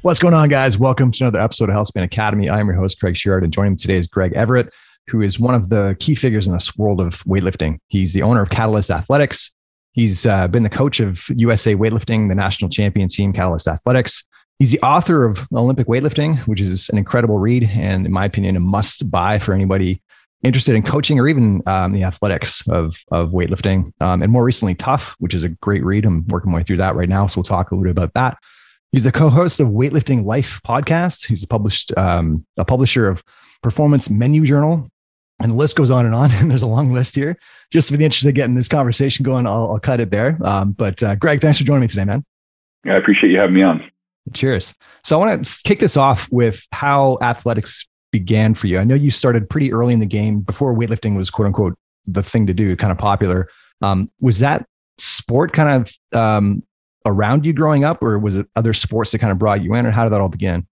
What's going on, guys? Welcome to another episode of Healthspan Academy. I'm your host, Craig Sherrard, and joining me today is Greg Everett, who is one of the key figures in this world of weightlifting. He's the owner of Catalyst Athletics. He's been the coach of USA Weightlifting, the national champion team, Catalyst Athletics. He's the author of Olympic Weightlifting, which is an incredible read and, in my opinion, a must-buy for anybody interested in coaching or even the athletics of weightlifting. And more recently, Tough, which is a great read. I'm working my way through that right now, so we'll talk a little bit about that. He's the co-host of Weightlifting Life podcast. He's a publisher of Performance Menu Journal, and the list goes on. And there's a long list here. Just for the interest of getting this conversation going, I'll cut it there. But Greg, thanks for joining me today, man. I appreciate you having me on. Cheers. So I want to kick this off with how athletics began for you. I know you started pretty early in the game before weightlifting was quote unquote the thing to do, kind of popular. Was that sport kind of around you growing up, or was it other sports that kind of brought you in, or how did that all begin?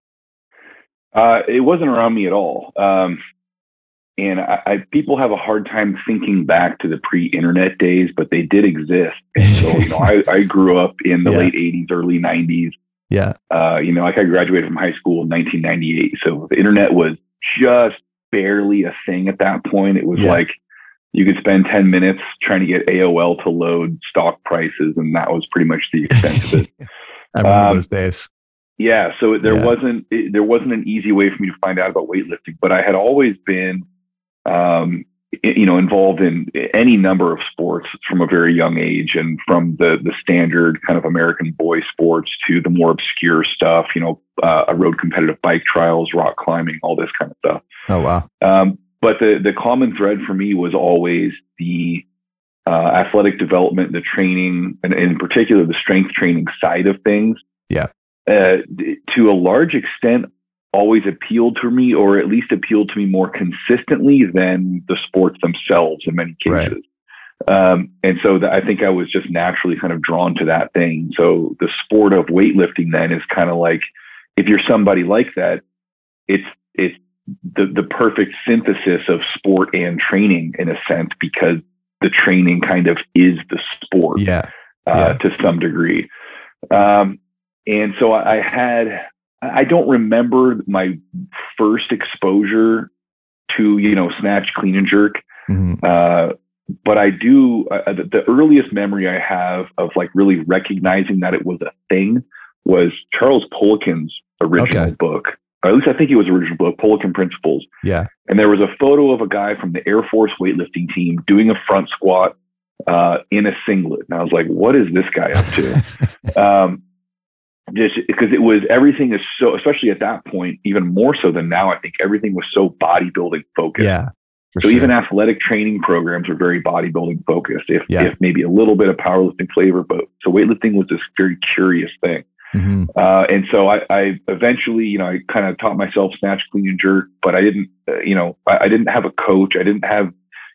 It wasn't around me at all. And people have a hard time thinking back to the pre-internet days, but they did exist. And so, I grew up in the late 80s, early 90s. Yeah. I graduated from high school in 1998. So the internet was just barely a thing at that point. It was like you could spend 10 minutes trying to get AOL to load stock prices, and that was pretty much the extent of it. I remember those days. Yeah. So there wasn't an easy way for me to find out about weightlifting, but I had always been, involved in any number of sports from a very young age, and from the standard kind of American boy sports to the more obscure stuff, road competitive bike trials, rock climbing, all this kind of stuff. Oh, wow. But the common thread for me was always the athletic development, the training, and in particular, the strength training side of things. Yeah. To a large extent, always appealed to me, or at least appealed to me more consistently than the sports themselves in many cases. Right. And so I think I was just naturally kind of drawn to that thing. So the sport of weightlifting then is kind of like, if you're somebody like that, it's the perfect synthesis of sport and training in a sense, because the training kind of is the sport to some degree. And so I don't remember my first exposure to, snatch, clean and jerk. Mm-hmm. But I do, the earliest memory I have of like really recognizing that it was a thing was Charles Poliquin's original book. Or at least I think it was original book, Poliquin Principles. Yeah. And there was a photo of a guy from the Air Force weightlifting team doing a front squat in a singlet. And I was like, what is this guy up to? Just because everything is so, especially at that point, even more so than now, I think everything was so bodybuilding focused. Yeah. So even athletic training programs are very bodybuilding focused, if maybe a little bit of powerlifting flavor, but so weightlifting was this very curious thing. Mm-hmm. And so I eventually, I kind of taught myself snatch, clean and jerk, but I didn't, I didn't have a coach. I didn't have,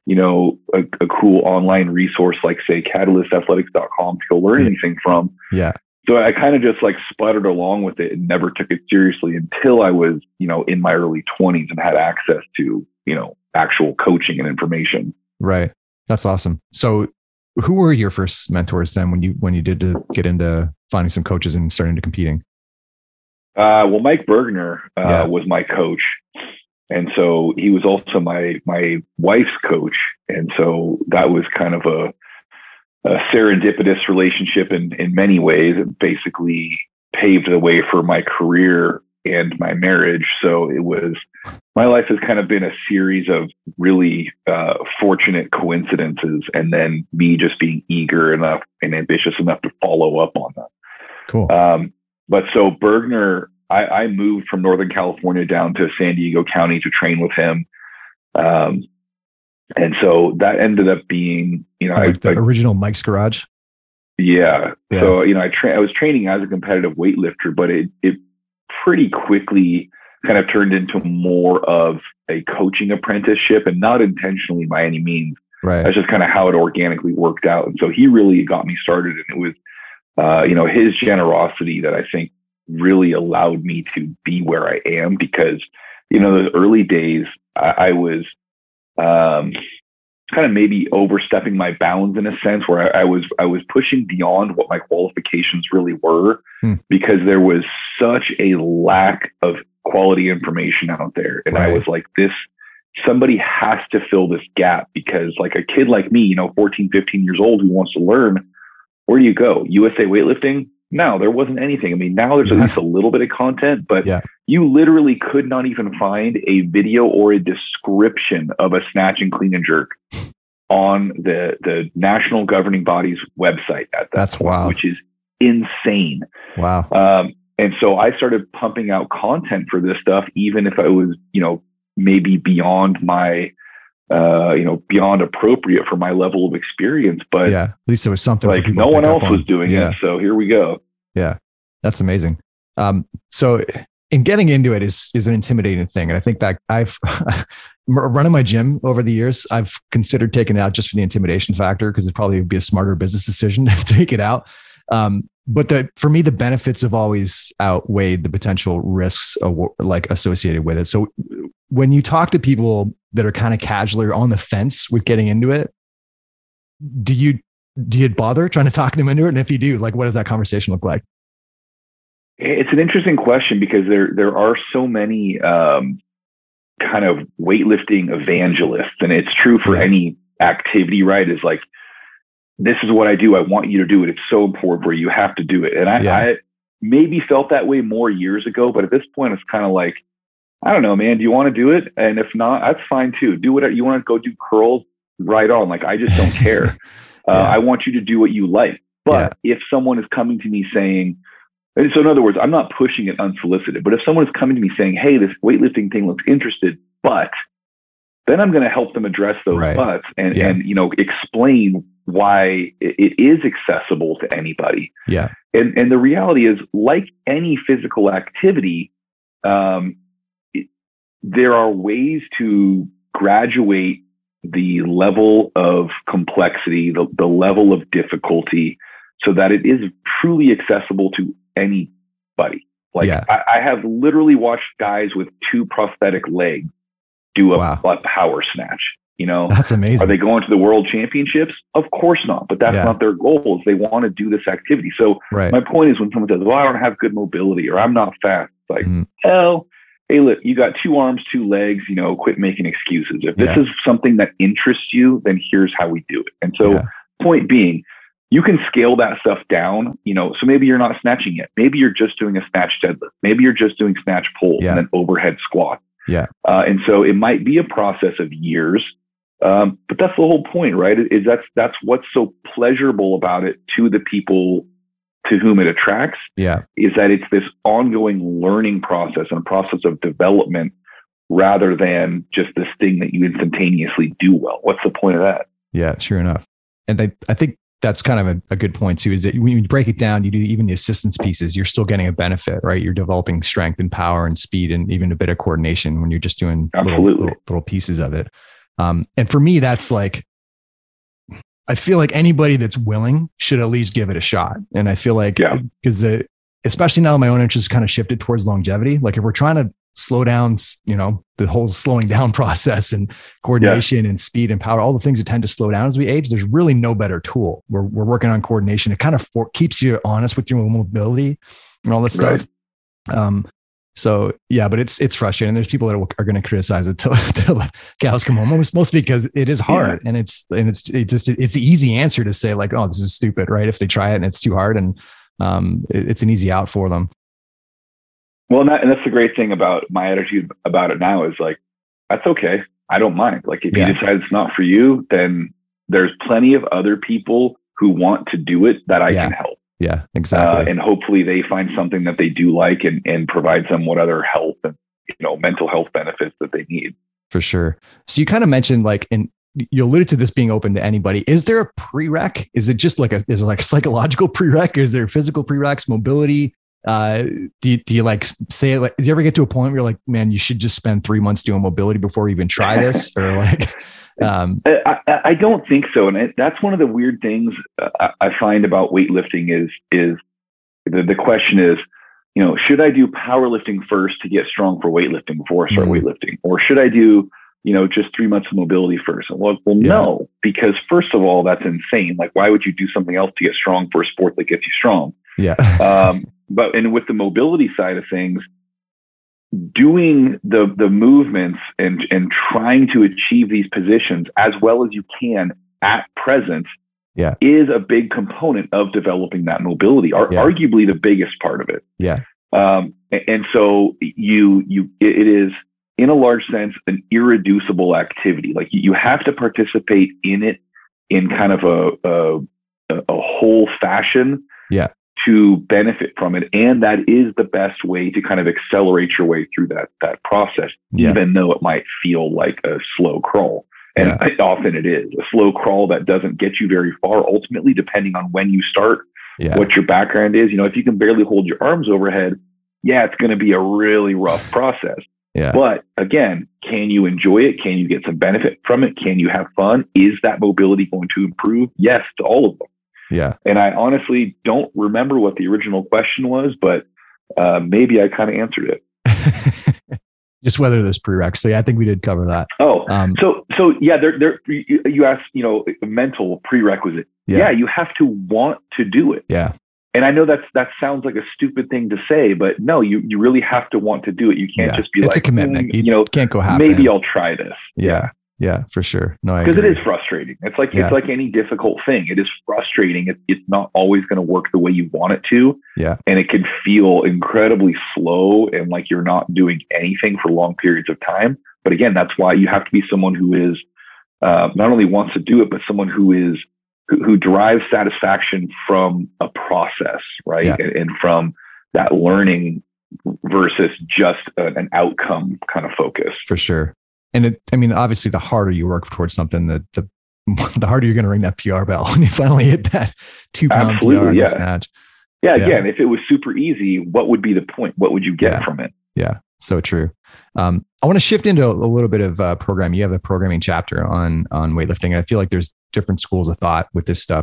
a cool online resource like say catalystathletics.com to go learn anything from. Yeah. So I kind of just like sputtered along with it and never took it seriously until I was, in my early 20s and had access to, actual coaching and information. Right. That's awesome. So who were your first mentors then when you did to get into finding some coaches and starting to competing? Well, Mike Bergner was my coach. And so he was also my wife's coach. And so that was kind of a serendipitous relationship in many ways. It basically paved the way for my career and my marriage. So my life has kind of been a series of really fortunate coincidences, and then me just being eager enough and ambitious enough to follow up on that. Cool. But so Bergner, I moved from Northern California down to San Diego County to train with him. And so that ended up being, the original Mike's Garage. Yeah. So, I was training as a competitive weightlifter, but it pretty quickly kind of turned into more of a coaching apprenticeship, and not intentionally by any means. Right. That's just kind of how it organically worked out. And so he really got me started, and it was, his generosity that I think really allowed me to be where I am, because, those early days I was, kind of maybe overstepping my bounds in a sense, where I was pushing beyond what my qualifications really were, because there was such a lack of quality information out there. And I was like, somebody has to fill this gap, because like a kid like me, 14, 15 years old who wants to learn, where do you go? USA Weightlifting? No, there wasn't anything. I mean, now there's at least a little bit of content, but you literally could not even find a video or a description of a snatch and clean and jerk on the national governing body's website at that That's point, wild. which is insane. Wow. And so I started pumping out content for this stuff, even if I was, maybe beyond my, beyond appropriate for my level of experience. But at least there was something like no one else was doing it. So here we go. Yeah, that's amazing. So in getting into it is an intimidating thing. And I think that I've running my gym over the years, I've considered taking it out just for the intimidation factor, because it probably would be a smarter business decision to take it out. But for me, the benefits have always outweighed the potential risks associated with it. So when you talk to people that are kind of casually or on the fence with getting into it, do you bother trying to talk them into it? And if you do, like, what does that conversation look like? It's an interesting question, because there are so many kind of weightlifting evangelists, and it's true for any activity, right? Is like, this is what I do. I want you to do it. It's so important for you. You have to do it. And I maybe felt that way more years ago, but at this point, it's kind of like, I don't know, man. Do you want to do it? And if not, that's fine too. Do whatever you want to go do curls, right on. Like, I just don't care. I want you to do what you like. But if someone is coming to me saying, and so in other words, I'm not pushing it unsolicited, but if someone is coming to me saying, hey, this weightlifting thing looks interested, but then I'm going to help them address those buts and explain why it is accessible to anybody. Yeah. And the reality is, like any physical activity, there are ways to graduate the level of complexity, the level of difficulty, so that it is truly accessible to anybody. Like, I have literally watched guys with 2 prosthetic legs do a power snatch. That's amazing. Are they going to the world championships? Of course not. But that's not their goals. They want to do this activity. So my point is, when someone says, well, I don't have good mobility, or I'm not fast, it's like, hell, hey, look, you got 2 arms, 2 legs, quit making excuses. If this is something that interests you, then here's how we do it. And so point being, you can scale that stuff down, so maybe you're not snatching yet. Maybe you're just doing a snatch deadlift. Maybe you're just doing snatch pulls and then overhead squat. And so it might be a process of years, but that's the whole point, right? Is that's what's so pleasurable about it to the people to whom it attracts, is that it's this ongoing learning process and a process of development, rather than just this thing that you instantaneously do well. What's the point of that? Yeah, sure enough. And I think that's kind of a good point too, is that when you break it down, you do even the assistance pieces, you're still getting a benefit, right? You're developing strength and power and speed and even a bit of coordination when you're just doing little pieces of it. And for me, that's like, I feel like anybody that's willing should at least give it a shot. And I feel like, because especially now that my own interest kind of shifted towards longevity, like if we're trying to slow down, the whole slowing down process and coordination and speed and power, all the things that tend to slow down as we age, there's really no better tool. We're working on coordination. It kind of keeps you honest with your mobility and all that stuff. So but it's frustrating. There's people that are going to criticize it till the cows come home, mostly because it is hard, and it's the easy answer to say like, oh, this is stupid, right? If they try it and it's too hard, and it's an easy out for them. Well, and that's the great thing about my attitude about it now, is like, that's okay. I don't mind. Like, if you decide it's not for you, then there's plenty of other people who want to do it that I can help. Yeah, exactly. And hopefully they find something that they do like and provides them what other health and mental health benefits that they need. For sure. So you kind of mentioned and you alluded to this being open to anybody. Is there a prereq? Is it just like is it like a psychological prereq? Is there physical prereqs, mobility? Do you like say it, like, do you ever get to a point where you're like, man, you should just spend 3 months doing mobility before you even try this? Or like, I don't think so. And that's one of the weird things I find about weightlifting is the question is, should I do powerlifting first to get strong for weightlifting before I start weightlifting? Or should I do just 3 months of mobility first. And no, because first of all, that's insane. Like, why would you do something else to get strong for a sport that gets you strong? Yeah. And with the mobility side of things, doing the movements and trying to achieve these positions as well as you can at present is a big component of developing that mobility, arguably the biggest part of it. Yeah. And so it is, in a large sense, an irreducible activity. Like, you have to participate in it in kind of a whole fashion to benefit from it. And that is the best way to kind of accelerate your way through that process, even though it might feel like a slow crawl. And often it is a slow crawl that doesn't get you very far, ultimately, depending on when you start, what your background is. If you can barely hold your arms overhead, it's going to be a really rough process. Yeah. But again, can you enjoy it? Can you get some benefit from it? Can you have fun? Is that mobility going to improve? Yes, to all of them. Yeah. And I honestly don't remember what the original question was, but maybe I kind of answered it. Just whether there's prereqs. So I think we did cover that. Oh, so you asked, mental prerequisite. Yeah, you have to want to do it. Yeah. And I know that sounds like a stupid thing to say, but no, you really have to want to do it. You can't just be it's a commitment. You can't go half. Maybe I'll try this. Yeah, for sure. No, because it is frustrating. It's like any difficult thing. It is frustrating. It's not always going to work the way you want it to. Yeah, and it can feel incredibly slow and like you're not doing anything for long periods of time. But again, that's why you have to be someone who is not only wants to do it, but someone who derives satisfaction from a process, right? Yeah. And from that learning versus just an outcome kind of focus. For sure. And obviously, the harder you work towards something, the harder you're going to ring that PR bell when you finally hit that 2-pound PR in the snatch. Yeah. Again, if it was super easy, what would be the point? What would you get from it? Yeah. So true. I want to shift into a little bit of programming. You have a programming chapter on weightlifting, and I feel like there's different schools of thought with this stuff.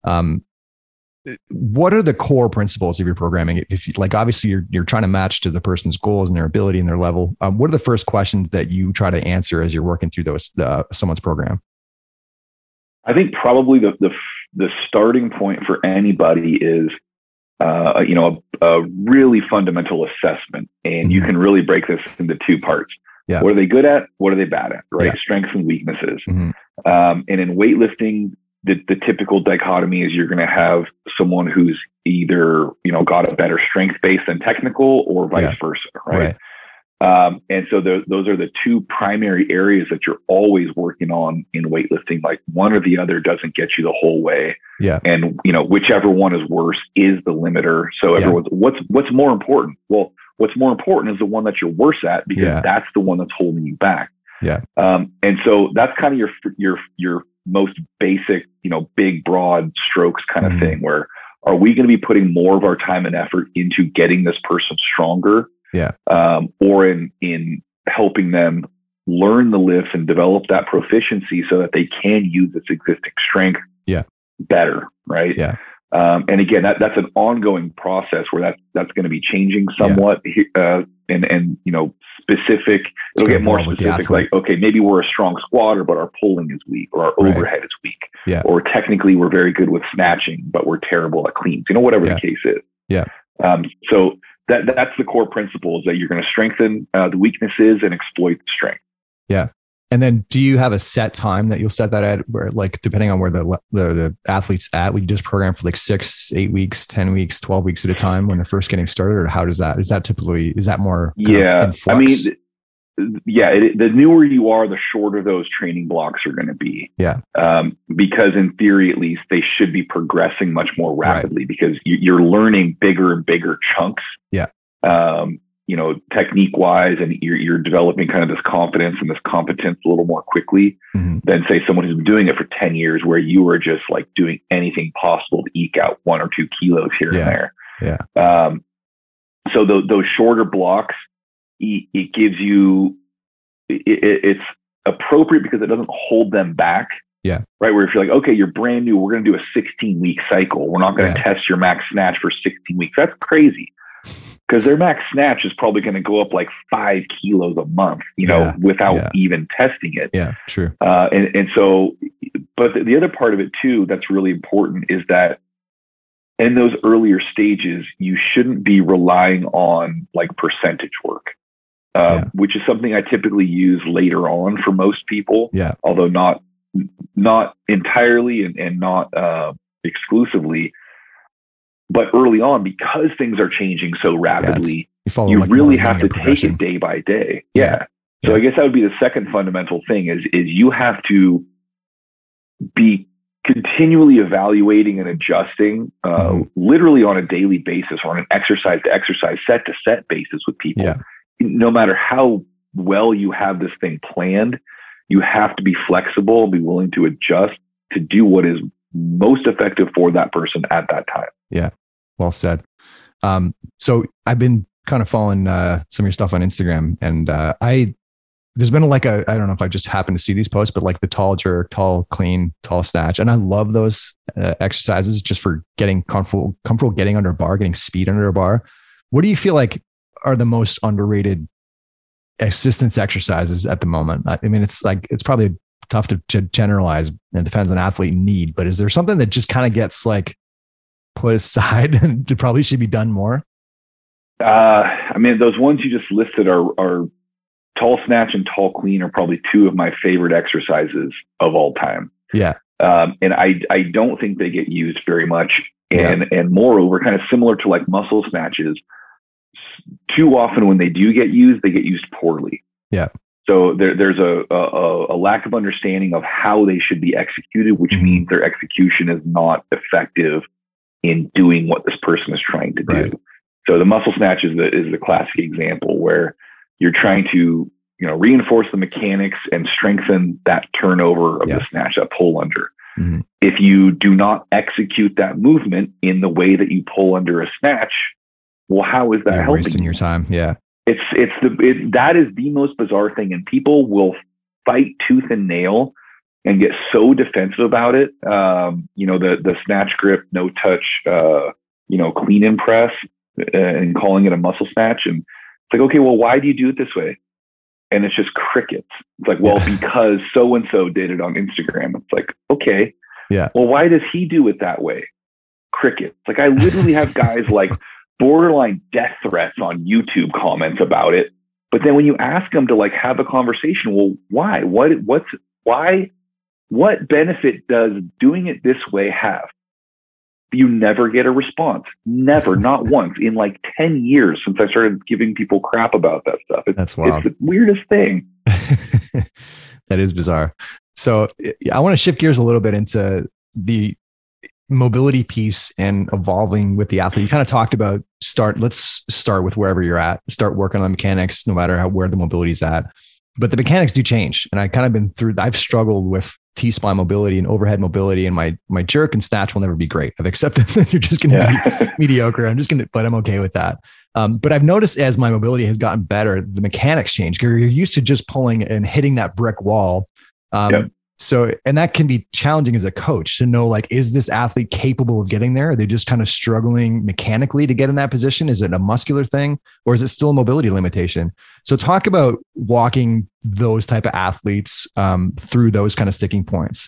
What are the core principles of your programming? If you, obviously you're trying to match to the person's goals and their ability and their level. What are the first questions that you try to answer as you're working through someone's program? I think probably the starting point for anybody is a really fundamental assessment, and you can really break this into 2 parts. Yeah. What are they good at? What are they bad at? Right? Strengths and weaknesses. Mm-hmm. And in weightlifting, the typical dichotomy is you're going to have someone who's either, got a better strength base than technical, or vice versa. Right. And so those are the 2 primary areas that you're always working on in weightlifting. Like, one or the other doesn't get you the whole way. Yeah. And, whichever one is worse is the limiter. So everyone's, what's more important? Well, what's more important is the one that you're worse at, because that's the one that's holding you back. Yeah. And so that's kind of your most basic, big, broad strokes kind of thing, where are we going to be putting more of our time and effort into getting this person stronger? Yeah. Or in helping them learn the lifts and develop that proficiency so that they can use its existing strength better. Right. Yeah. And again, that's an ongoing process where that's going to be changing somewhat, and specific. It'll get more specific. Like, okay, maybe we're a strong squatter, but our pulling is weak, or our overhead is weak, or technically we're very good with snatching, but we're terrible at cleans. Whatever the case is. Yeah. So that's the core principle, is that you're going to strengthen the weaknesses and exploit the strength. Yeah. And then, do you have a set time that you'll set that at, where, depending on where the athlete's at, we just program for 6, 8 weeks, 10 weeks, 12 weeks at a time when they're first getting started? Or how is that more? The newer you are, the shorter those training blocks are going to be. Yeah. Because in theory, at least, they should be progressing much more rapidly, because you're learning bigger and bigger chunks. Yeah. Technique wise, and you're developing kind of this confidence and this competence a little more quickly than, say, someone who's been doing it for 10 years, where you were just doing anything possible to eke out 1 or 2 kilos here and there. Yeah. So those shorter blocks, it gives you, it's appropriate because it doesn't hold them back. Yeah. Right. Where if you're like, okay, you're brand new, we're going to do a 16-week cycle. We're not going to test your max snatch for 16 weeks. That's crazy. because their max snatch is probably going to go up like 5 kilos a month, without even testing it. Yeah, true. And so, but the other part of it too, that's really important is that in those earlier stages, you shouldn't be relying on like percentage work, which is something I typically use later on for most people. Yeah. Although not entirely and not exclusively, but early on, because things are changing so rapidly, you really have to take it day by day. Yeah. So I guess that would be the second fundamental thing is you have to be continually evaluating and adjusting literally on a daily basis or on an exercise to exercise, set to set basis with people. Yeah. No matter how well you have this thing planned, you have to be flexible and be willing to adjust to do what is most effective for that person at that time. Yeah. Well said. So I've been kind of following some of your stuff on Instagram, and there's been I don't know if I just happened to see these posts, but like the tall jerk, tall clean, tall snatch. And I love those exercises just for getting comfortable getting under a bar, getting speed under a bar. What do you feel like are the most underrated assistance exercises at the moment? I mean, it's probably tough to generalize, and it depends on athlete need, but is there something that just kind of gets like put aside and probably should be done more? I mean, those ones you just listed are tall snatch and tall clean are probably two of my favorite exercises of all time. Yeah. And I don't think they get used very much. And moreover, kind of similar to like muscle snatches, too often when they do get used, they get used poorly. Yeah. So there's a lack of understanding of how they should be executed, which means their execution is not effective in doing what this person is trying to do. Right. So the muscle snatch is the classic example where you're trying to, reinforce the mechanics and strengthen that turnover of the snatch, that pull under. Mm-hmm. If you do not execute that movement in the way that you pull under a snatch, well, how is that helping? Wasting your time. Yeah. That is the most bizarre thing. And people will fight tooth and nail and get so defensive about it. The snatch grip, no touch, clean and press, and calling it a muscle snatch. And it's like, okay, well, why do you do it this way? And it's just crickets. It's like, well, because so-and-so did it on Instagram. It's like, okay, well, why does he do it that way? Crickets. Like I literally have guys like borderline death threats on YouTube comments about it. But then when you ask them to like have a conversation, well, why? What benefit does doing it this way have? You never get a response. Never, not once in like 10 years since I started giving people crap about that stuff. That's wild. It's the weirdest thing. That is bizarre. So I want to shift gears a little bit into the mobility piece and evolving with the athlete. You kind of talked about let's start with wherever you're at, start working on the mechanics, no matter where the mobility is at. But the mechanics do change. And I've struggled with T-spine mobility and overhead mobility, and my jerk and snatch will never be great. I've accepted that you're just going to be mediocre. But I'm okay with that. But I've noticed as my mobility has gotten better, the mechanics change. You're used to just pulling and hitting that brick wall. So, and that can be challenging as a coach to know, like, is this athlete capable of getting there? Are they just kind of struggling mechanically to get in that position? Is it a muscular thing, or is it still a mobility limitation? So talk about walking those type of athletes through those kind of sticking points.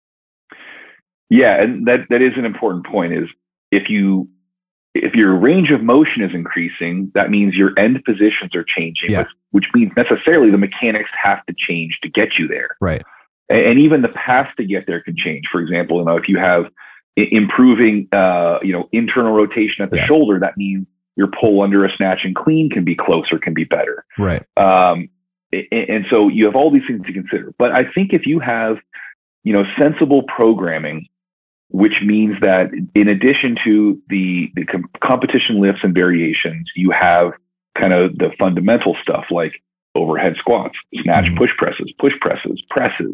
Yeah. And that is an important point is if your range of motion is increasing, that means your end positions are changing, which means necessarily the mechanics have to change to get you there. Right. And even the path to get there can change. For example, if you have improving, internal rotation at the shoulder, that means your pull under a snatch and clean can be closer, can be better. Right. And so you have all these things to consider. But I think if you have, sensible programming, which means that in addition to the competition lifts and variations, you have kind of the fundamental stuff like overhead squats, snatch, push presses, presses,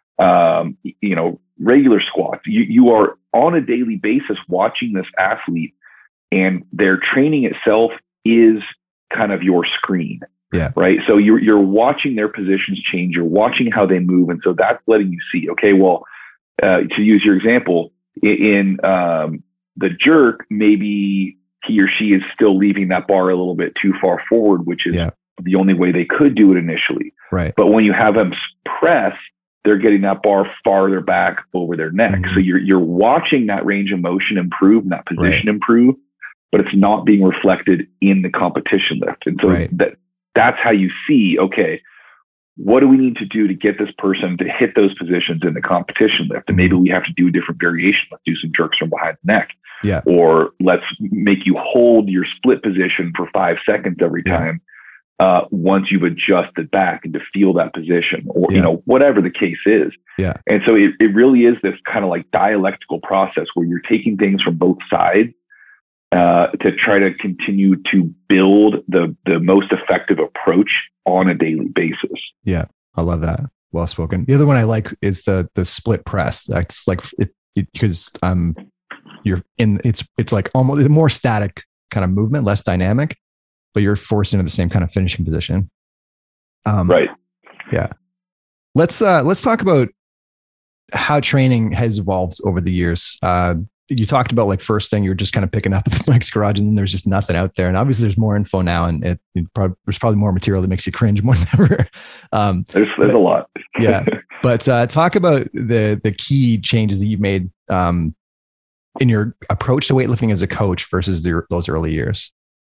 regular squats. You are on a daily basis watching this athlete, and their training itself is kind of your screen. Yeah. Right. So you're watching their positions change. You're watching how they move. And so that's letting you see, okay, well, to use your example in the jerk, maybe he or she is still leaving that bar a little bit too far forward, which is Yeah. the only way they could do it initially. Right. But when you have them press, they're getting that bar farther back over their neck. Mhm. So you're watching that range of motion improve and that position improve, but it's not being reflected in the competition lift. And so that's how you see, okay, what do we need to do to get this person to hit those positions in the competition lift? And maybe we have to do a different variation. Let's do some jerks from behind the neck. Yeah. Or let's make you hold your split position for 5 seconds every time. Once you've adjusted back and to feel that position, or you know, whatever the case is. Yeah. And so it really is this kind of like dialectical process where you're taking things from both sides to try to continue to build the most effective approach on a daily basis. Yeah, I love that. Well spoken. The other one I like is the split press. That's like it because you're in it's like almost a more static kind of movement, less dynamic, but you're forced into the same kind of finishing position. Right. Yeah. Let's talk about how training has evolved over the years. You talked about like first thing, you're just kind of picking up at Mike's Garage and then there's just nothing out there. And obviously there's more info now and there's probably more material that makes you cringe more than ever. There's a lot. Yeah. But talk about the key changes that you've made in your approach to weightlifting as a coach versus those early years.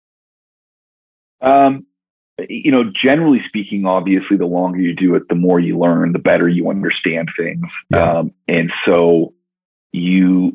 You know, generally speaking, obviously, the longer you do it, the more you learn, the better you understand things. Yeah. And so you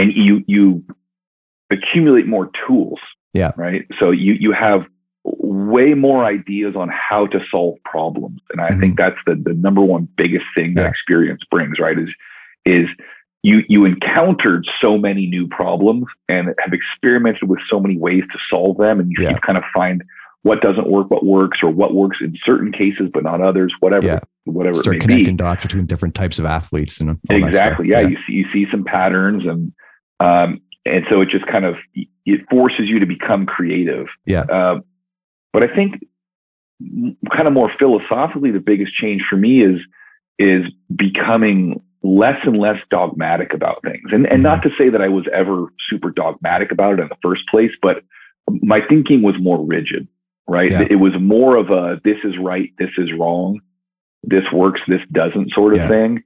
accumulate more tools. Yeah. Right. So you have way more ideas on how to solve problems. And I think that's the number one biggest thing that experience brings, right? Is you encountered so many new problems and have experimented with so many ways to solve them. And you kind of find what doesn't work, what works, or what works in certain cases, but not others, whatever Start connecting dots between different types of athletes and all exactly. That stuff. Yeah. You see some patterns and so it just kind of, it forces you to become creative. Yeah. But I think kind of more philosophically, the biggest change for me is becoming less and less dogmatic about things. And not to say that I was ever super dogmatic about it in the first place, but my thinking was more rigid, right? Yeah. It was more of a, this is right, this is wrong, this works, this doesn't sort of thing.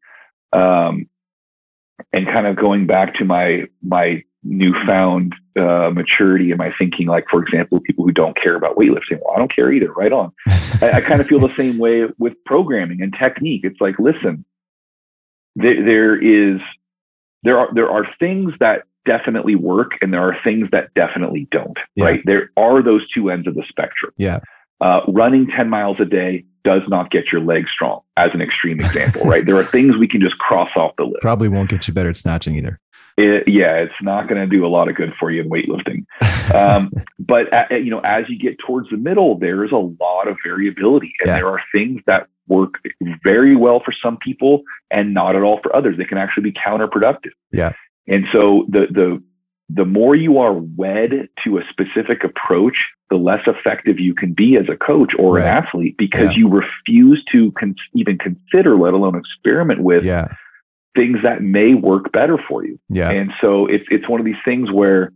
And kind of going back to my newfound maturity in my thinking, like, for example, people who don't care about weightlifting. Well, I don't care either. Right on. I kind of feel the same way with programming and technique. It's like, listen, there are things that definitely work and there are things that definitely don't, right? There are those two ends of the spectrum. Yeah. Running 10 miles a day does not get your legs strong, as an extreme example, right? There are things we can just cross off the list. Probably won't get you better at snatching either. It's not going to do a lot of good for you in weightlifting. But as you get towards the middle, there's a lot of variability, and there are things that work very well for some people and not at all for others. They can actually be counterproductive. Yeah. And so the more you are wed to a specific approach, the less effective you can be as a coach or an athlete, because you refuse to even consider, let alone experiment with things that may work better for you. Yeah. And so it's one of these things where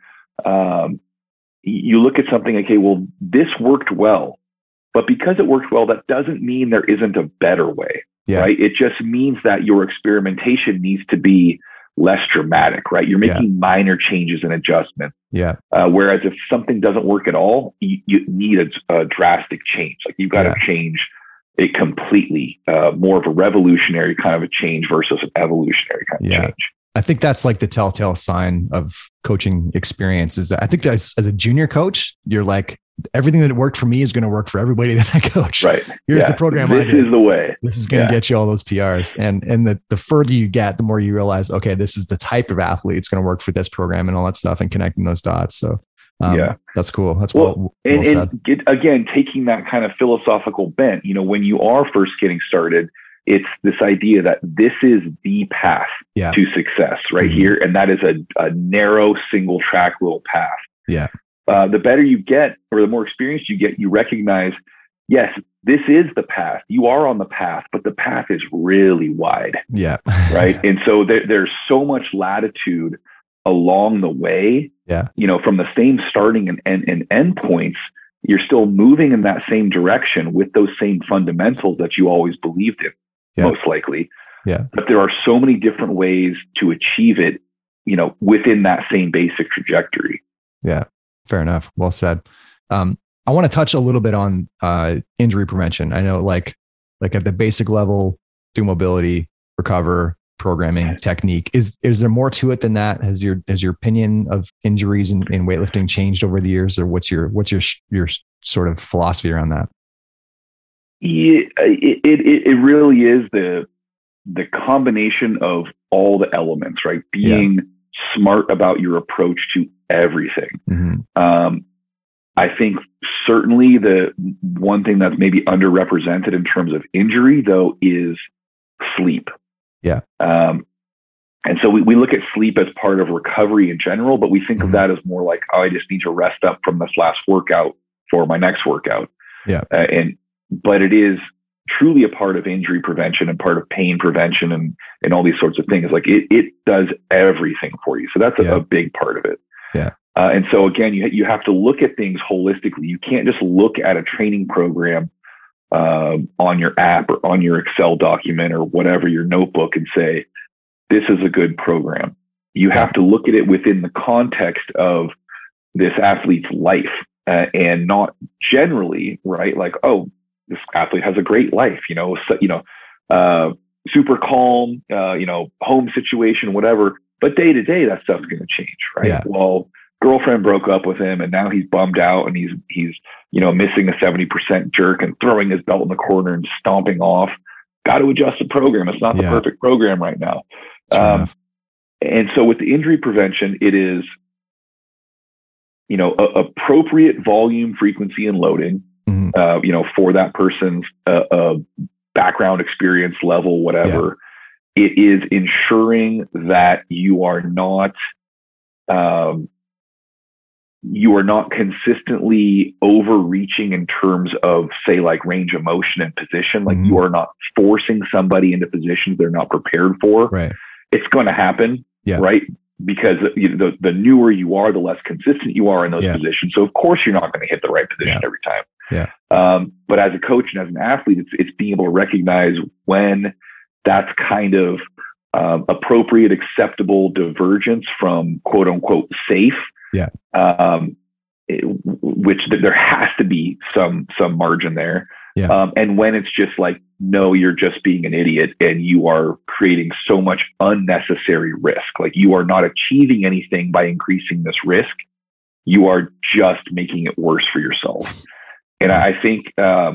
you look at something, okay, well, this worked well, but because it worked well, that doesn't mean there isn't a better way, right? It just means that your experimentation needs to be less dramatic, right? You're making minor changes and adjustments. Yeah. Whereas if something doesn't work at all, you need a drastic change. Like you've got to change it completely, more of a revolutionary kind of a change versus an evolutionary kind of change. I think that's like the telltale sign of coaching experience is that I think as a junior coach, you're like, everything that worked for me is going to work for everybody that I coach. Right. Here's the program. This is the way. This is going to get you all those PRs. And the further you get, the more you realize, okay, this is the type of athlete it's going to work for this program and all that stuff and connecting those dots. So that's cool. That's well said. Again, taking that kind of philosophical bent, when you are first getting started, it's this idea that this is the path to success right here. And that is a narrow single track little path. Yeah. The better you get or the more experience you get, you recognize, yes, this is the path. You are on the path, but the path is really wide. Yeah. Right. And so there's so much latitude along the way, from the same starting and end points, you're still moving in that same direction with those same fundamentals that you always believed in, most likely. Yeah. But there are so many different ways to achieve it, within that same basic trajectory. Yeah. Fair enough. Well said. I want to touch a little bit on injury prevention. I know like at the basic level, do mobility, recover, programming, technique. Is there more to it than that? Has your opinion of injuries in weightlifting changed over the years, or what's your sort of philosophy around that? Yeah, it really is the combination of all the elements, right? Being smart about your approach to everything. Mm-hmm. I think certainly the one thing that's maybe underrepresented in terms of injury, though, is sleep. Yeah. And so we look at sleep as part of recovery in general, but we think of that as more like, I just need to rest up from this last workout for my next workout. Yeah. But it is truly a part of injury prevention and part of pain prevention and all these sorts of things. Like it does everything for you. So that's a big part of it. Yeah. And so again, you have to look at things holistically. You can't just look at a training program on your app or on your Excel document or whatever, your notebook, and say, this is a good program. You have to look at it within the context of this athlete's life, and not generally, right? Like, oh, this athlete has a great life, super calm, home situation, whatever. But day to day, that stuff's going to change, right? Yeah. Well, girlfriend broke up with him and now he's bummed out and he's missing a 70% jerk and throwing his belt in the corner and stomping off. Got to adjust the program. It's not the perfect program right now. And so with the injury prevention, it is, appropriate volume, frequency, and loading, for that person's background, experience level, whatever. Yeah. It is ensuring that you are not consistently overreaching in terms of, say, like range of motion and position. Like you are not forcing somebody into positions they're not prepared for. Right. It's going to happen, right? Because the newer you are, the less consistent you are in those positions. So of course you're not going to hit the right position every time. Yeah. But as a coach and as an athlete, it's being able to recognize when that's kind of appropriate, acceptable divergence from quote unquote safe. Yeah. Which there has to be some margin there. Yeah. And when it's just like, no, you're just being an idiot and you are creating so much unnecessary risk. Like you are not achieving anything by increasing this risk. You are just making it worse for yourself. And I think,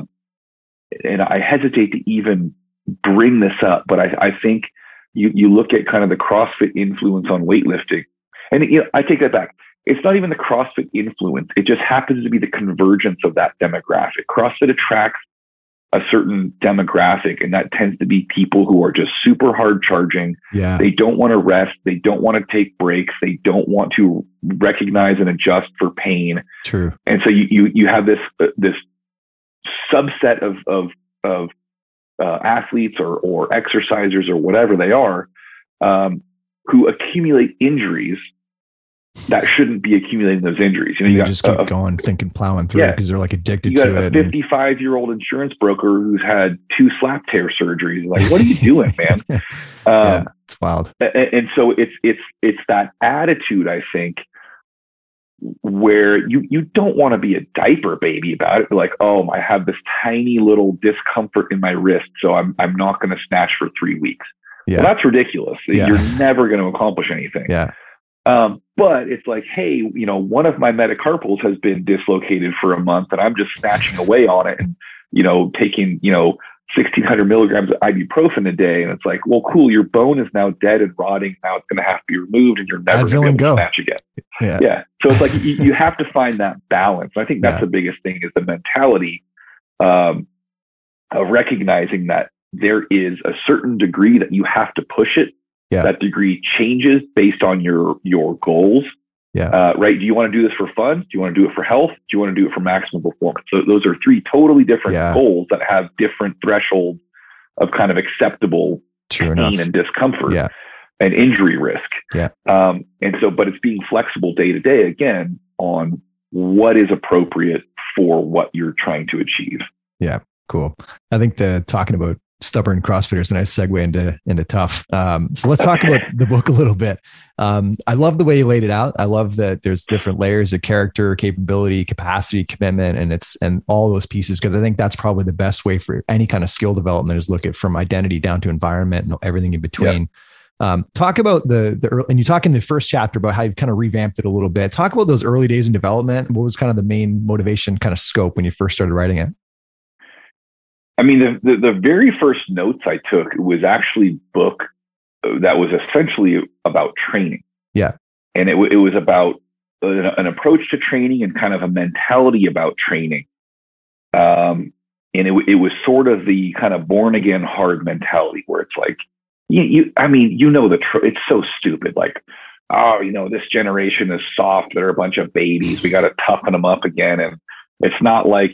and I hesitate to even bring this up, but I think you look at kind of the CrossFit influence on weightlifting, and I take that back. It's not even the CrossFit influence. It just happens to be the convergence of that demographic. CrossFit attracts a certain demographic, and that tends to be people who are just super hard charging. Yeah. They don't want to rest. They don't want to take breaks. They don't want to recognize and adjust for pain. True. And so you have this subset of athletes or exercisers or whatever they are, who accumulate injuries that shouldn't be accumulating those injuries. You just keep going, plowing through because they're like addicted to it. You got a 55-year-old insurance broker who's had 2 slap tear surgeries. Like, what are you doing, man? It's wild. And so it's that attitude, I think, where you don't want to be a diaper baby about it. Like, oh, I have this tiny little discomfort in my wrist, so I'm not going to snatch for 3 weeks. Yeah. Well, that's ridiculous. Yeah. You're never going to accomplish anything. Yeah. But it's like, hey, one of my metacarpals has been dislocated for a month and I'm just snatching away on it and, taking, 1,600 milligrams of ibuprofen a day. And it's like, well, cool. Your bone is now dead and rotting. Now it's going to have to be removed and you're never going to be able to snatch again. Yeah. So it's like, you have to find that balance. I think that's the biggest thing, is the mentality, of recognizing that there is a certain degree that you have to push it. Yeah. That degree changes based on your goals. Yeah. Right. Do you want to do this for fun? Do you want to do it for health? Do you want to do it for maximum performance? So those are 3 totally different goals that have different thresholds of kind of acceptable pain and discomfort. Yeah. and injury risk. Yeah. And so, but it's being flexible day to day again on what is appropriate for what you're trying to achieve. Yeah. Cool. I think talking about stubborn CrossFitters is a nice segue into tough. So let's talk about the book a little bit. I love the way you laid it out. I love that there's different layers of character, capability, capacity, commitment, and all those pieces. Because I think that's probably the best way for any kind of skill development is look at from identity down to environment and everything in between. Talk about the early, and you talk in the first chapter about how you kind of revamped it a little bit. Talk about those early days in development. What was kind of the main motivation kind of scope when you first started writing it? I mean, the very first notes I took was actually a book that was essentially about training. Yeah. And it was about an approach to training and kind of a mentality about training. And it was sort of the kind of born again hard mentality where it's like, it's so stupid. Like, oh, this generation is soft. They're a bunch of babies. We got to toughen them up again. And it's not like,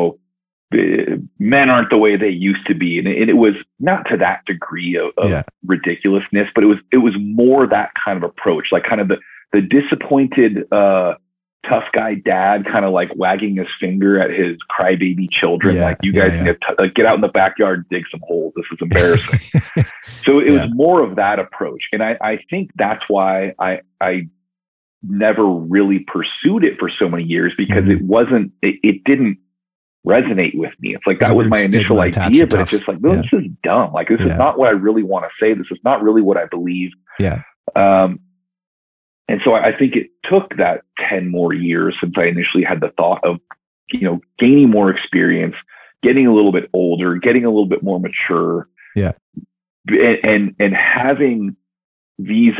men aren't the way they used to be. And it was not to that degree of ridiculousness, but it was more that kind of approach, like kind of the disappointed, tough guy dad kind of like wagging his finger at his crybaby children. Like, you guys need to get out in the backyard and dig some holes. This is embarrassing. So it was more of that approach. And I think that's why I never really pursued it for so many years, because it didn't resonate with me. It's like, that was my initial idea, but it's just like, no, this is dumb. Like, this is not what I really want to say. This is not really what I believe. Yeah. And so I think it took that 10 more years since I initially had the thought of, gaining more experience, getting a little bit older, getting a little bit more mature. Yeah. And having these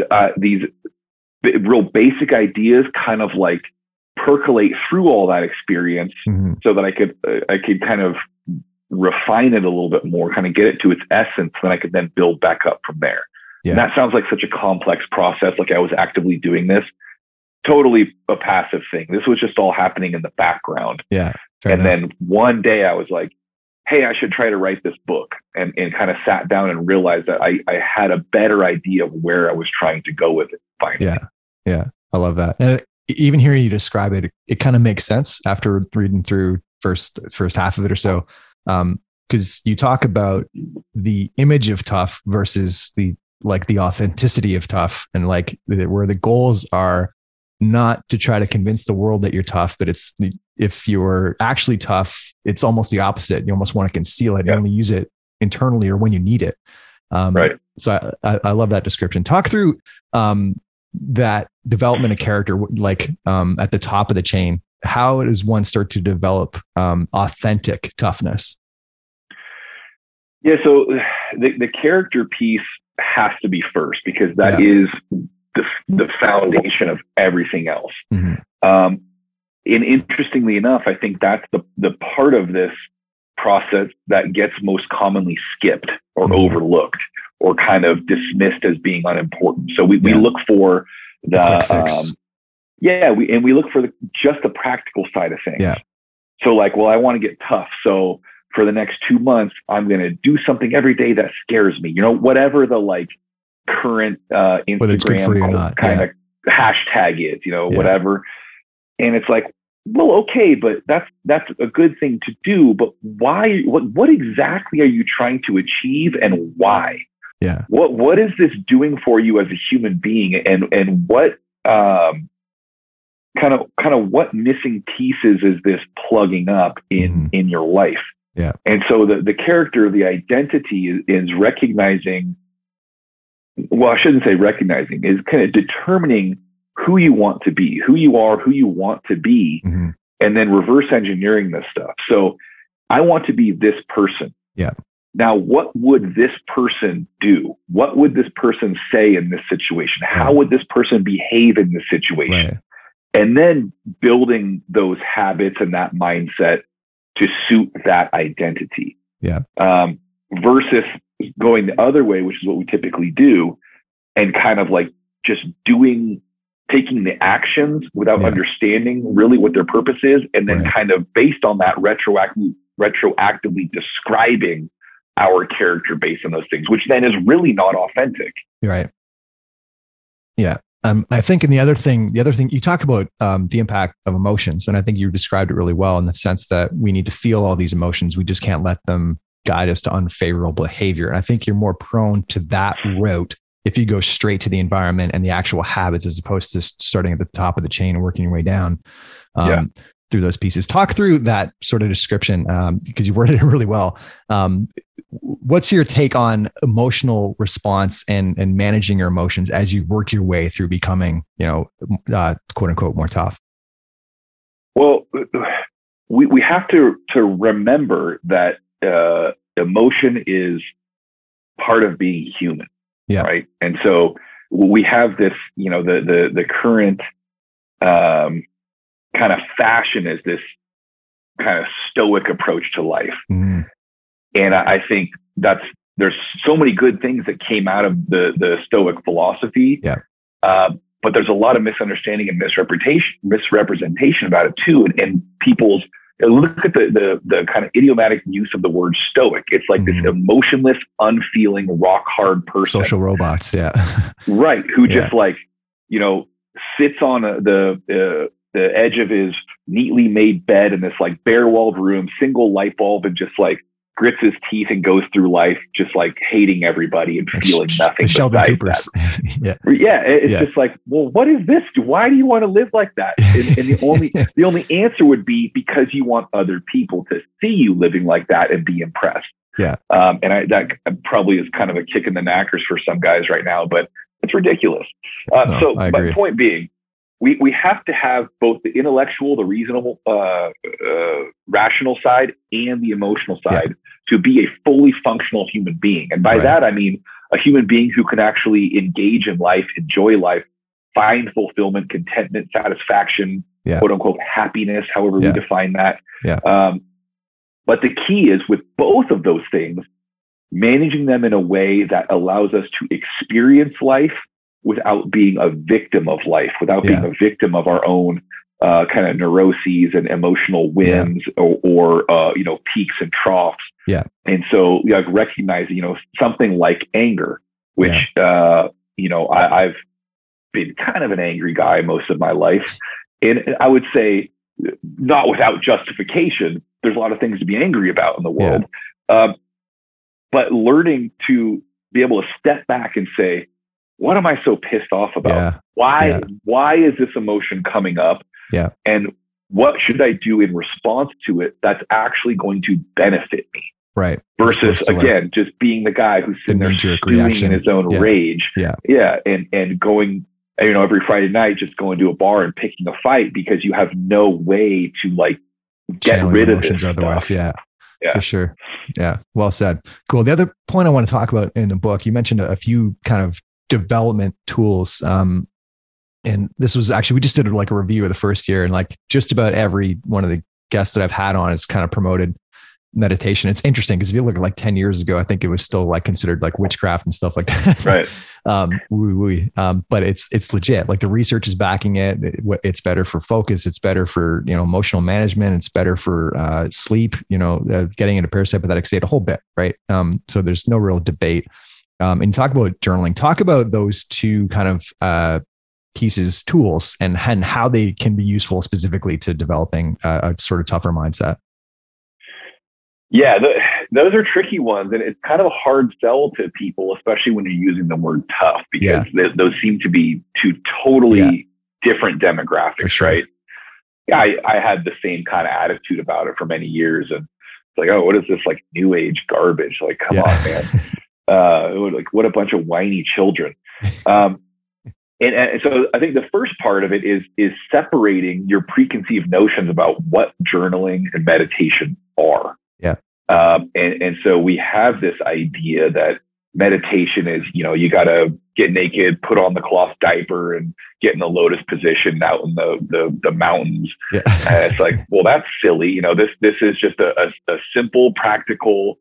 real basic ideas kind of like percolate through all that experience, so that I could kind of refine it a little bit more, kind of get it to its essence, and I could then build back up from there. Yeah. And that sounds like such a complex process. Like I was actively doing this, totally a passive thing. This was just all happening in the background. Yeah. And then one day I was like, hey, I should try to write this book, and kind of sat down and realized that I had a better idea of where I was trying to go with it finally. Yeah. Yeah. I love that. And even hearing you describe it, it kind of makes sense after reading through first half of it or so. Because you talk about the image of tough versus the authenticity of tough, and where the goals are not to try to convince the world that you're tough, but if you're actually tough, it's almost the opposite. You almost want to conceal it. You only use it internally or when you need it. Right. So I love that description. Talk through that development of character, at the top of the chain. How does one start to develop authentic toughness? Yeah. So the character piece has to be first, because that is the foundation of everything else. And interestingly enough, I think that's the part of this process that gets most commonly skipped or overlooked or kind of dismissed as being unimportant. So we look for the we look for just the practical side of things. Yeah. So I want to get tough. So for the next 2 months, I'm going to do something every day that scares me. Whatever the current Instagram kind of hashtag is, whatever. And it's like, well, okay, but that's a good thing to do. But why? What exactly are you trying to achieve, and why? Yeah. What is this doing for you as a human being, and what kind of what missing pieces is this plugging up in your life? Yeah. And so the character, the identity is recognizing, well, I shouldn't say recognizing, is kind of determining who you want to be, who you are, who you want to be, and then reverse engineering this stuff. So I want to be this person. Yeah. Now, what would this person do? What would this person say in this situation? How would this person behave in this situation? Right. And then building those habits and that mindset to suit that identity. Yeah. Versus going the other way, which is what we typically do, and kind of just taking the actions without understanding really what their purpose is, and then kind of based on that retroactively describing our character based on those things, which then is really not authentic. Right. Yeah. I think, and the other thing you talk about the impact of emotions, and I think you described it really well in the sense that we need to feel all these emotions. We just can't let them guide us to unfavorable behavior. And I think you're more prone to that route if you go straight to the environment and the actual habits, as opposed to starting at the top of the chain and working your way down through those pieces. Talk through that sort of description because you worded it really well. What's your take on emotional response and managing your emotions as you work your way through becoming, quote unquote, more tough? Well, we have to remember that emotion is part of being human, right? And so we have this, the current kind of fashion is this kind of stoic approach to life. Mm-hmm. And I think there's so many good things that came out of the Stoic philosophy. Yeah. But there's a lot of misunderstanding and misrepresentation about it too. And people's look at the kind of idiomatic use of the word stoic. It's like this emotionless, unfeeling, rock hard person. Social robots. Yeah. Right. Who just sits on the edge of his neatly made bed in this like bare walled room, single light bulb, and just like grits his teeth and goes through life just like hating everything and feeling nothing besides Coopers. That. It's just like, well, what is this? Why do you want to live like that? And the only answer would be because you want other people to see you living like that and be impressed. Yeah. That probably is kind of a kick in the knackers for some guys right now, but it's ridiculous. So my point being, we have to have both the intellectual, the reasonable, rational side and the emotional side to be a fully functional human being. And by that, I mean a human being who can actually engage in life, enjoy life, find fulfillment, contentment, satisfaction, quote unquote, happiness, however we define that. Yeah. But the key is with both of those things, managing them in a way that allows us to experience life without being a victim of life, without being a victim of our own kind of neuroses and emotional whims or peaks and troughs. Yeah. And so like recognizing, something like anger, which, I've been kind of an angry guy most of my life. And I would say not without justification, there's a lot of things to be angry about in the world. But learning to be able to step back and say, what am I so pissed off about? Why is this emotion coming up? Yeah. And what should I do in response to it that's actually going to benefit me? Right. Versus again, just being the guy who's sitting there stewing in his own rage. Yeah. Yeah. And going, every Friday night, just going to a bar and picking a fight because you have no way to like get rid of this otherwise. stuff. Yeah, for sure. Yeah. Well said. Cool. The other point I want to talk about in the book, you mentioned a few kind of development tools. And this was actually, we just did like a review of the first year, and like just about every one of the guests that I've had on has kind of promoted meditation. It's interesting because if you look at like 10 years ago, I think it was still like considered like witchcraft and stuff like that. Right. But it's legit. Like the research is backing it. It's better for focus. It's better for, emotional management. It's better for sleep, getting into parasympathetic state, a whole bit. Right. So there's no real debate. And talk about journaling, talk about those two kind of pieces, tools, and how they can be useful specifically to developing a sort of tougher mindset. Yeah, those are tricky ones. And it's kind of a hard sell to people, especially when you're using the word tough, because those seem to be two totally different demographics, right? Yeah, I had the same kind of attitude about it for many years. And it's like, oh, what is this like new age garbage? Like, come on, man. Like what a bunch of whiny children. And so I think the first part of it is separating your preconceived notions about what journaling and meditation are. Yeah. And so we have this idea that meditation is, you got to get naked, put on the cloth diaper, and get in the lotus position out in the mountains. Yeah. And it's like, well, that's silly. This is just a simple, practical,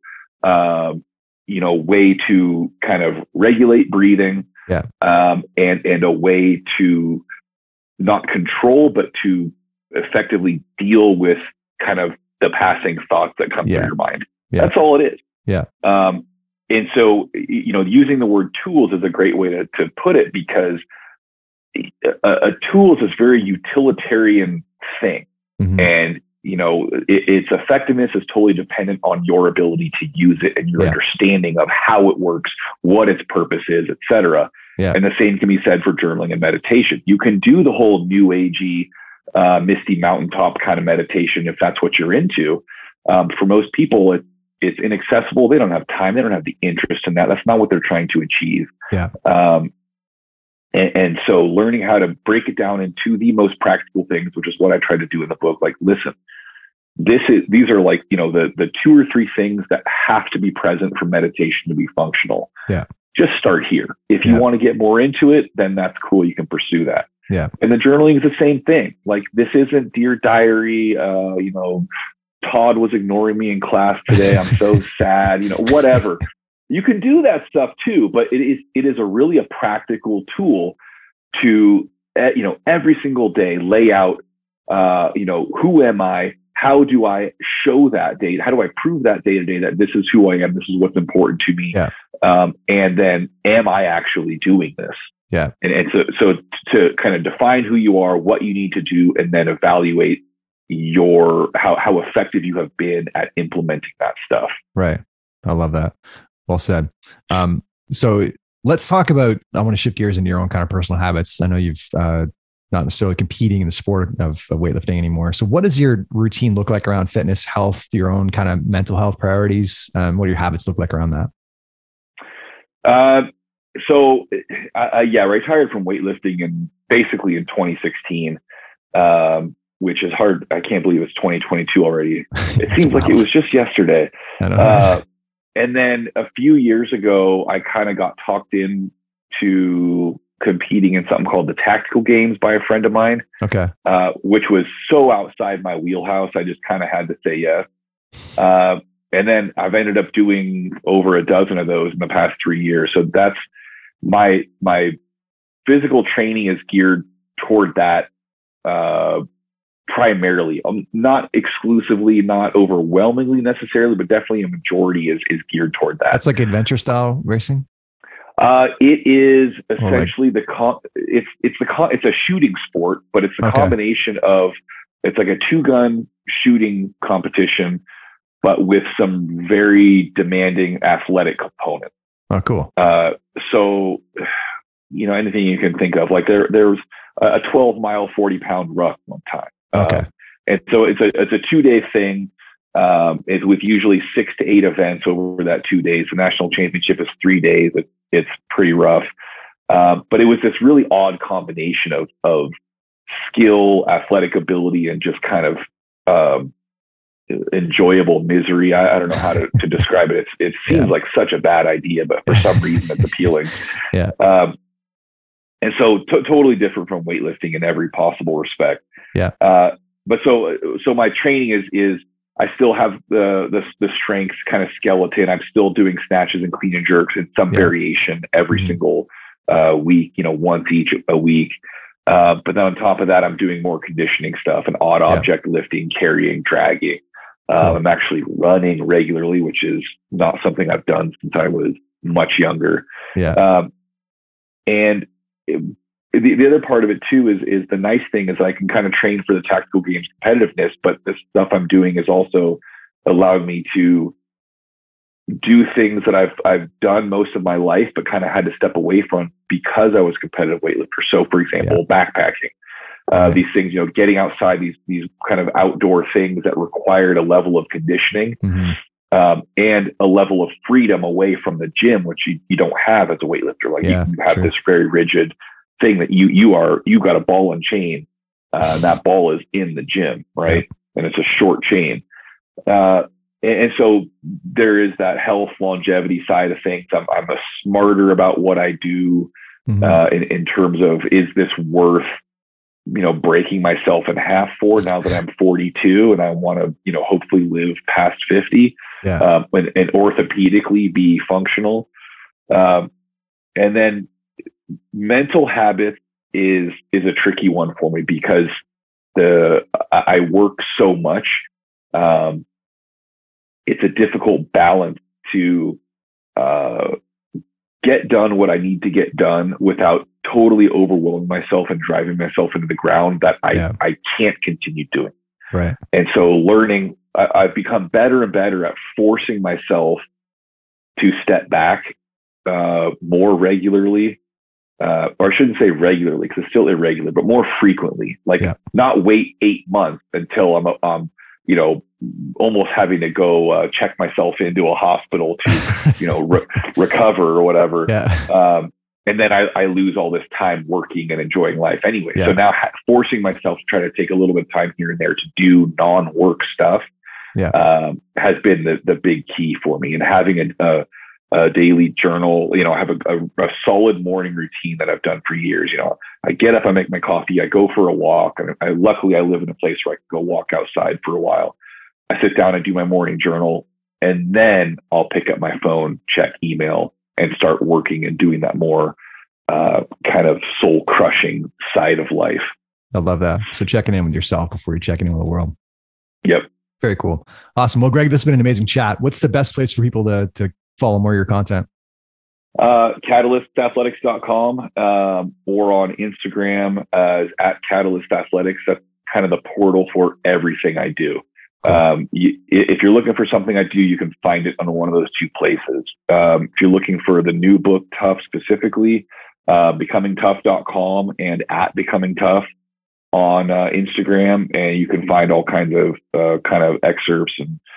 way to kind of regulate breathing. Yeah. And a way to not control, but to effectively deal with kind of the passing thoughts that come through your mind. Yeah. That's all it is. Yeah. And so, using the word tools is a great way to put it, because a tool is this very utilitarian thing. Mm-hmm. And, its effectiveness is totally dependent on your ability to use it and your understanding of how it works, what its purpose is, et cetera. Yeah. And the same can be said for journaling and meditation. You can do the whole new agey, misty mountaintop kind of meditation if that's what you're into. For most people, it's inaccessible. They don't have time. They don't have the interest in that. That's not what they're trying to achieve. Yeah. And so learning how to break it down into the most practical things, which is what I try to do in the book. Like, listen, these are like, the 2 or 3 things that have to be present for meditation to be functional. Yeah. Just start here. If you want to get more into it, then that's cool. You can pursue that. Yeah. And the journaling is the same thing. Like, this isn't Dear Diary, Todd was ignoring me in class today. I'm so sad, whatever. You can do that stuff too, but it is a practical tool to, every single day lay out, who am I? How do I show that day? How do I prove that day to day that this is who I am? This is what's important to me. Yeah. And then, am I actually doing this? Yeah. And so to kind of define who you are, what you need to do, and then evaluate how effective you have been at implementing that stuff. Right. I love that. Well said. So let's talk about, I want to shift gears into your own kind of personal habits. I know you've not necessarily competing in the sport of weightlifting anymore. So what does your routine look like around fitness, health, your own kind of mental health priorities? What do your habits look like around that? So retired from weightlifting basically in 2016, which is hard. I can't believe it's 2022 already. It seems like it was just yesterday. I know. And then a few years ago, I kind of got talked into competing in something called the Tactical Games by a friend of mine. Okay. Which was so outside my wheelhouse. I just kind of had to say yes. And then I've ended up doing over a dozen of those in the past 3 years. So that's my physical training is geared toward that, primarily, not exclusively, not overwhelmingly necessarily, but definitely a majority is geared toward that. That's like adventure style racing. It is essentially it's a shooting sport, but it's a combination of, it's like a 2-gun shooting competition, but with some very demanding athletic component. Oh, cool. So, anything you can think of, like there was a 12-mile, 40-pound ruck one time. Okay. And so it's a 2-day thing. It's with usually 6 to 8 events over that 2 days. The national championship is 3 days. It's pretty rough. But it was this really odd combination of skill, athletic ability, and just kind of enjoyable misery. I don't know how to describe it. It seems like such a bad idea, but for some reason it's appealing. Yeah. And so totally different from weightlifting in every possible respect. Yeah. But so my training is I still have the strength kind of skeleton. I'm still doing snatches and clean and jerks in some variation every single week, once each a week. But then on top of that, I'm doing more conditioning stuff and odd object lifting, carrying, dragging. I'm actually running regularly, which is not something I've done since I was much younger. Yeah. And the other part of it too is the nice thing is I can kind of train for the Tactical Games competitiveness, but the stuff I'm doing is also allowed me to do things that I've done most of my life, but kind of had to step away from because I was a competitive weightlifter. So for example, backpacking, these things, getting outside, these kind of outdoor things that required a level of conditioning, and a level of freedom away from the gym, which you don't have as a weightlifter. Like you have this very rigid thing that you got a ball and chain. That ball is in the gym, right? And it's a short chain. And so there is that health longevity side of things. I'm smarter about what I do, in terms of, is this worth, breaking myself in half for now that I'm 42 and I want to, hopefully live past 50, and orthopedically be functional. And then mental habits is a tricky one for me because I work so much. It's a difficult balance to get get done what I need to get done without totally overwhelming myself and driving myself into the ground that I can't continue doing. Right. And so I've become better and better at forcing myself to step back more regularly. Or I shouldn't say regularly because it's still irregular, but more frequently. Like not wait 8 months until I'm almost having to go check myself into a hospital to recover or whatever. Yeah. And then I lose all this time working and enjoying life anyway. Yeah. So now forcing myself to try to take a little bit of time here and there to do non-work stuff has been the big key for me. And having a daily journal, I have a solid morning routine that I've done for years. I get up, I make my coffee, I go for a walk. And luckily I live in a place where I can go walk outside for a while. I sit down and do my morning journal, and then I'll pick up my phone, check email, and start working and doing that more kind of soul crushing side of life. I love that. So checking in with yourself before you're checking in with the world. Yep. Very cool. Awesome. Well, Greg, this has been an amazing chat. What's the best place for people to follow more of your content? CatalystAthletics.com or on Instagram at Catalyst Athletics. That's kind of the portal for everything I do. Cool. If you're looking for something I do, you can find it on one of those two places. If you're looking for the new book, Tough specifically, becomingtough.com and at becomingtough on Instagram, and you can find all kinds of kind of excerpts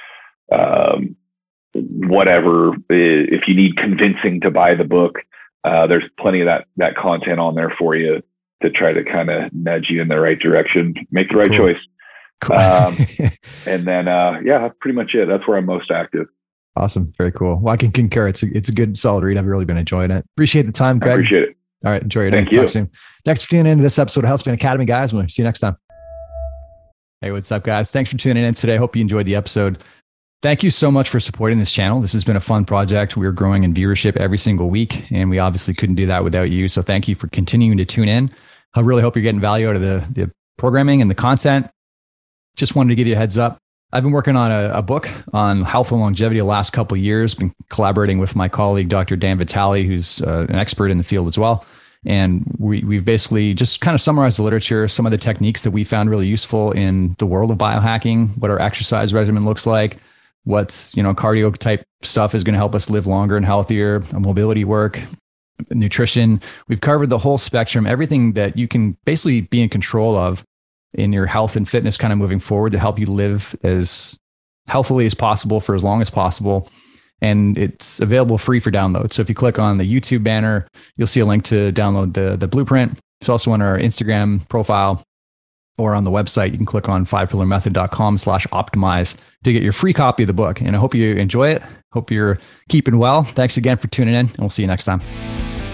and whatever. If you need convincing to buy the book, there's plenty of that content on there for you to try to kind of nudge you in the right direction, make the right choice. Cool. And then, that's pretty much it. That's where I'm most active. Awesome. Very cool. Well, I can concur. It's a good, solid read. I've really been enjoying it. Appreciate the time, Greg. I appreciate it. All right. Enjoy your day. Thank you. Talk soon. Thanks for tuning in to this episode of Healthspan Academy, guys. We'll see you next time. Hey, what's up, guys? Thanks for tuning in today. Hope you enjoyed the episode. Thank you so much for supporting this channel. This has been a fun project. We're growing in viewership every single week, and we obviously couldn't do that without you. So thank you for continuing to tune in. I really hope you're getting value out of the programming and the content. Just wanted to give you a heads up. I've been working on a book on health and longevity the last couple of years, been collaborating with my colleague, Dr. Dan Vitale, who's an expert in the field as well. And we've basically just kind of summarized the literature, some of the techniques that we found really useful in the world of biohacking, what our exercise regimen looks like, what's, cardio type stuff is going to help us live longer and healthier, mobility work, nutrition. We've covered the whole spectrum, everything that you can basically be in control of in your health and fitness kind of moving forward to help you live as healthily as possible for as long as possible. And it's available free for download. So if you click on the YouTube banner, you'll see a link to download the blueprint. It's also on our Instagram profile or on the website. You can click on 5pillarmethod.com/optimize to get your free copy of the book. And I hope you enjoy it. Hope you're keeping well. Thanks again for tuning in, and we'll see you next time.